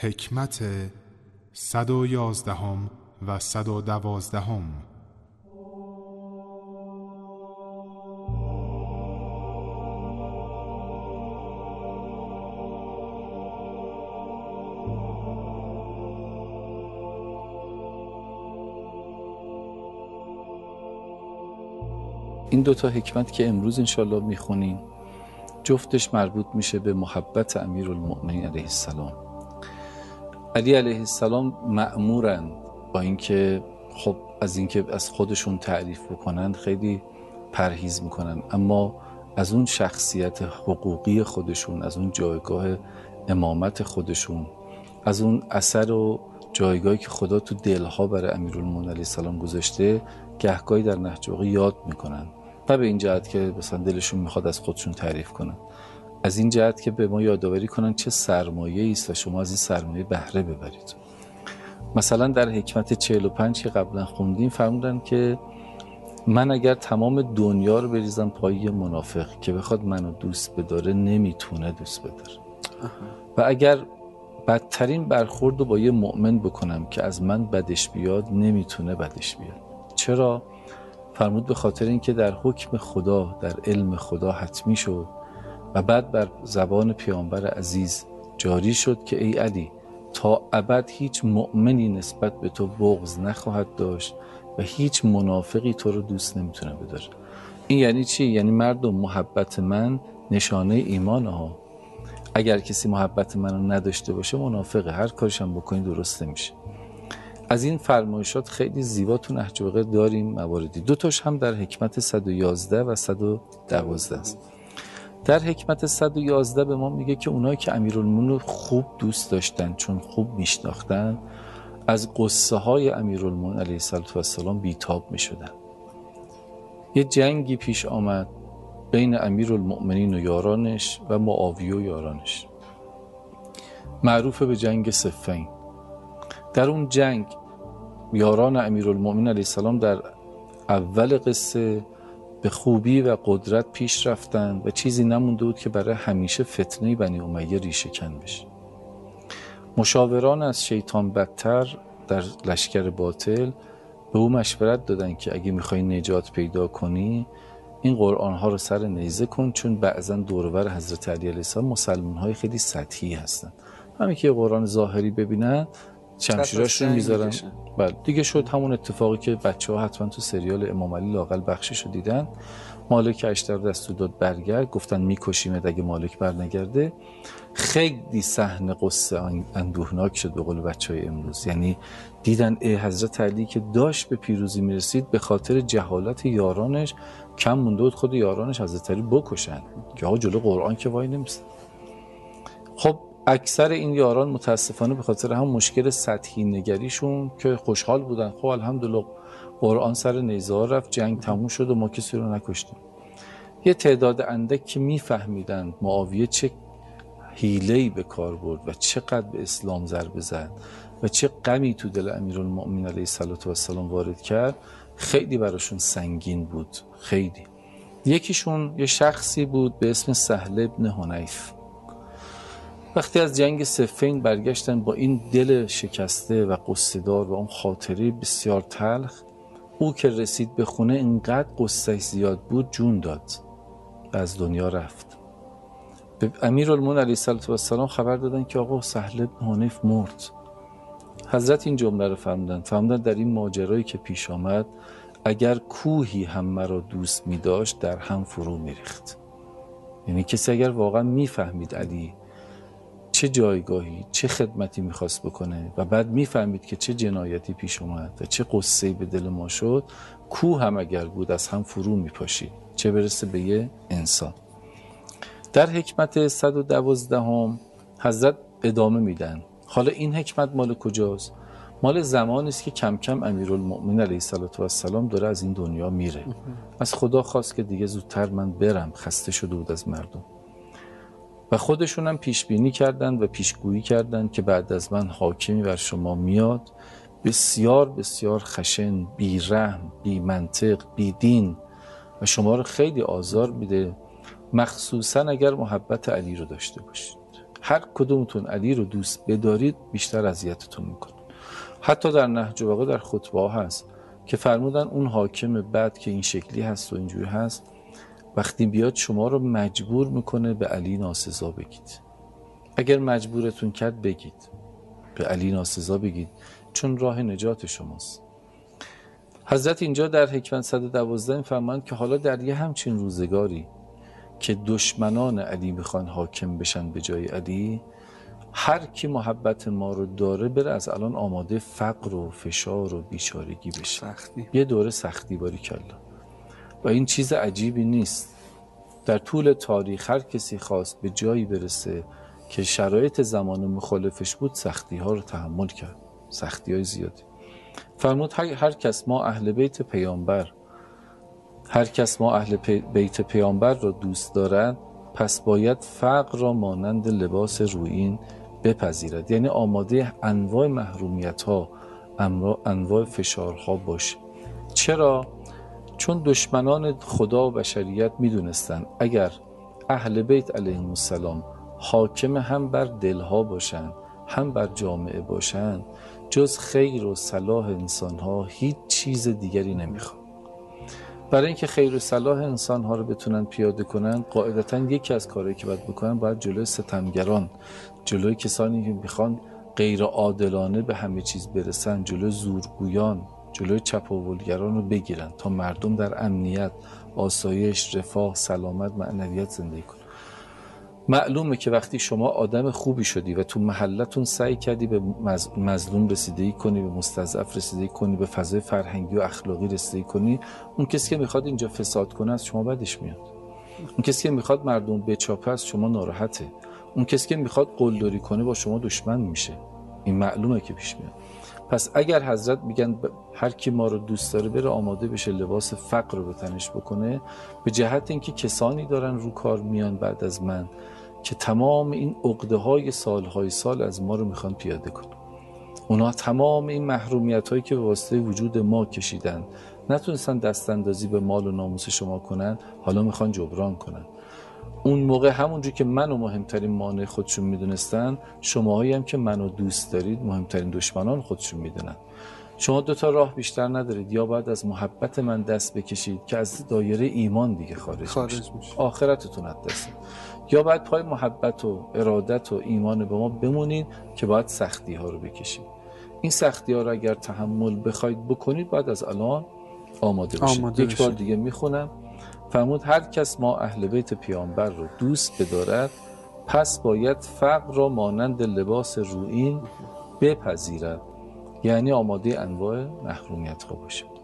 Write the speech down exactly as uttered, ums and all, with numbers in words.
حکمت صد و یازدهم و صد و دوازدهم. این دوتا حکمت که امروز انشالله میخونیم جفتش مربوط میشه به محبت امیرالمؤمنین علیه السلام. علی علیه السلام مأمورن با اینکه خب از اینکه از خودشون تعریف بکنن خیلی پرهیز میکنن، اما از اون شخصیت حقوقی خودشون، از اون جایگاه امامت خودشون، از اون اثر و جایگاهی که خدا تو دلها برای امیرالمؤمنین علیه السلام گذاشته گهگاهی در نهج البلاغه یاد میکنن. نه به این جهت که مثلا دلشون میخواد از خودشون تعریف کنن، از این جهت که به ما یادآوری کنن چه سرمایه‌ای است و شما از این سرمایه بهره ببرید. مثلا در حکمت چهل و پنج که قبلا خوندیم فرمودن که من اگر تمام دنیا رو بریزم پای منافق که بخواد منو دوست بداره نمیتونه دوست بداره، و اگر بدترین برخورد رو با یه مؤمن بکنم که از من بدش بیاد نمیتونه بدش بیاد. چرا؟ فرمود به خاطر اینکه در حکم خدا، در علم خدا حتمی شد و بعد بر زبان پیامبر عزیز جاری شد که ای علی تا ابد هیچ مؤمنی نسبت به تو بغض نخواهد داشت و هیچ منافقی تو رو دوست نمیتونه بداره. این یعنی چی؟ یعنی مردم محبت من نشانه ایمان ها. اگر کسی محبت منو نداشته باشه منافقه، هر کارش هم بکنی درست نمیشه. از این فرمایشات خیلی زیبا تو نهج البلاغه داریم مواردی. دو تاش هم در حکمت صد و یازده و صد و دوازده است. در حکمت صد و یازده به ما میگه که اونایی که امیرالمؤمنین رو خوب دوست داشتن چون خوب میشناختن از قصه های امیرالمؤمنین علیه السلام بیتاب میشدن. یه جنگی پیش آمد بین امیرالمؤمنین و یارانش و معاویه و یارانش، معروف به جنگ صفین. در اون جنگ یاران امیرالمؤمنین علیه السلام در اول قصه به خوبی و قدرت پیش رفتن و چیزی نمونده بود که برای همیشه فتنه بنی امیه ریشه کن بشه. مشاوران از شیطان بدتر در لشکر باطل به او مشورت دادن که اگه میخوای نجات پیدا کنی این قرآن ها رو سر نیزه کن، چون بعضا دورور حضرت علی علیه السلام مسلمان های خیلی سطحی هستن، همین که قرآن ظاهری ببینن شمشیراشون میذارن. بله دیگه شد همون اتفاقی که بچه ها حتما تو سریال امام علی لااقل بخششو دیدن. مالک اشتر دستور داد برگرد، گفتن میکشیمت اگه مالک برنگرده. خیلی صحنه قصه اندوهناک شد به قول بچه های امروز. یعنی دیدن ای حضرت علی که داشت به پیروزی میرسید به خاطر جهالت یارانش کم مونده بود خود یارانش حضرت علی بکشن که ها جلو قرآن که وای نمیستن. خب اکثر این یاران متاسفانه به خاطر هم مشکل سطحی نگریشون که خوشحال بودن خب الحمدلله قرآن سر نیزه ها رفت، جنگ تموم شد و ما کسی رو نکشتیم. یه تعداد اندک که میفهمیدن معاویه چه حیله‌ای به کار برد و چقدر به اسلام ضربه زد و چه غمی تو دل امیرالمؤمنین علیه السلام وارد کرد، خیلی براشون سنگین بود. خیلی. یکیشون یه شخصی بود به اسم سهل ابن حنیف. وقتی از جنگ صفین برگشتن با این دل شکسته و قصه‌دار و اون خاطره بسیار تلخ، او که رسید به خونه اینقدر قصه‌اش زیاد بود جون داد و از دنیا رفت. به امیرالمؤمنین علیه السلام خبر دادن که آقا سهل ابن حنیف مرد. حضرت این جمله رو فرمودن فرمودن در این ماجرایی که پیش آمد اگر کوهی هم مرا دوست می داشت در هم فرو می ریخت. یعنی کسی اگر واقعا می فهمید علی چه جایگاهی چه خدمتی میخواست بکنه و بعد میفهمید که چه جنایتی پیش اومد و چه قصه‌ای به دل ما شد، کوه هم اگر بود از هم فرو میپاشید، چه برسه به یه انسان. در حکمت صد و دوازدهم حضرت ادامه میدن. حالا این حکمت مال کجاست؟ مال زمانی است که کم کم امیرالمؤمنین علیه السلام داره از این دنیا میره. از خدا خواست که دیگه زودتر من برم، خسته شده بود از مردم. و خودشون هم پیش بینی کردن و پیشگویی کردن که بعد از من حاکمی بر شما میاد بسیار بسیار خشن، بی رحم، بی منطق، بی دین و شما رو خیلی آزار میده، مخصوصا اگر محبت علی رو داشته باشید. هر کدومتون علی رو دوست بدارید بیشتر اذیتتون میکنه. حتی در نهج البلاغه در خطبه ها هست که فرمودن اون حاکم بد که این شکلی هست و اینجوری هست، وقتی بیاد شما رو مجبور میکنه به علی ناسزا بگید. اگر مجبورتون کرد بگید، به علی ناسزا بگید، چون راه نجات شماست. حضرت اینجا در حکمت صد و دوازده فرمایند که حالا در یه همچین روزگاری که دشمنان علی میخوان حاکم بشن به جای علی، هر کی محبت ما رو داره بره از الان آماده فقر و فشار و بیچارگی بشه. سختی. یه دوره سختی باریکلا. و این چیز عجیبی نیست. در طول تاریخ هر کسی خواست به جایی برسه که شرایط زمان مخالفش بود، سختی ها رو تحمل کرد، سختی های زیادی. فرمود هر, هر کس ما اهل بیت پیامبر هر کس ما اهل پی بیت پیامبر را دوست دارد، پس باید فقر را مانند لباس رویین بپذیرد. یعنی آماده انواع محرومیت ها، انواع فشارها باشه. چرا؟ چون دشمنان خدا و بشریت میدونستن اگر اهل بیت علیهم السلام حاکم هم بر دلها باشند هم بر جامعه باشند، جز خیر و صلاح انسانها هیچ چیز دیگری نمیخواد. برای اینکه خیر و صلاح انسانها رو بتونن پیاده کنن، قاعدتاً یکی از کارهایی که باید بکنن، باید جلوی ستمگران، جلوی کسانی که میخوان غیر عادلانه به همه چیز برسن، جلوی زورگویان، جلوی چپاولگران رو بگیرن تا مردم در امنیت، آسایش، رفاه، سلامت، معنویت زندگی کنن. معلومه که وقتی شما آدم خوبی شدی و تو محلتون سعی کردی به مظلوم رسیدگی کنی، به مستضعف رسیدگی کنی، به فضای فرهنگی و اخلاقی رسیدگی کنی، اون کسی که میخواد اینجا فساد کنه از شما بدش میاد. اون کسی که میخواد مردم بچاپه از شما ناراحته. اون کسی که میخواد قلدری کنه با شما دشمن میشه. این معلومه که پیش میاد. پس اگر حضرت میگن هر کی ما رو دوست داره بره آماده بشه لباس فقر رو به تنش بکنه، به جهت اینکه کسانی دارن رو کار میان بعد از من که تمام این عقده های سالهای سال از ما رو میخوان پیاده کنن. اونا تمام این محرومیت هایی که به واسطه وجود ما کشیدن، نتونستن دست اندازی به مال و ناموس شما کنن، حالا میخوان جبران کنن. اون موقع همونجور که منو مهمترین مانع خودشون میدونستن، شماهایی هم که منو دوست دارید مهمترین دشمنان خودشون میدونن. شما دو تا راه بیشتر ندارید، یا باید از محبت من دست بکشید که از دایره ایمان دیگه خارج, خارج میشه. میشه آخرتتون از دست، یا باید پای محبت و ارادت و ایمان به ما بمونید که باید سختی ها رو بکشید. این سختی ها رو اگر تحمل بخواید بکنید، باید از الان آماده بشید. آماده یک بار دیگه میخونم. فرمود هر کس ما اهل بیت پیامبر رو دوست بدارد، پس باید فقر را مانند لباس رویین بپذیرد. یعنی آماده انواع محرومیت ها باشه.